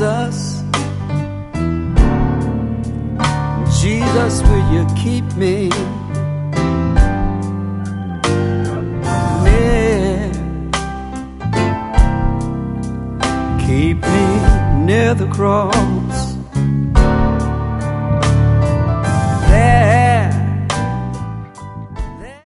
Jesus, Jesus, will you keep me near? Keep me near the cross.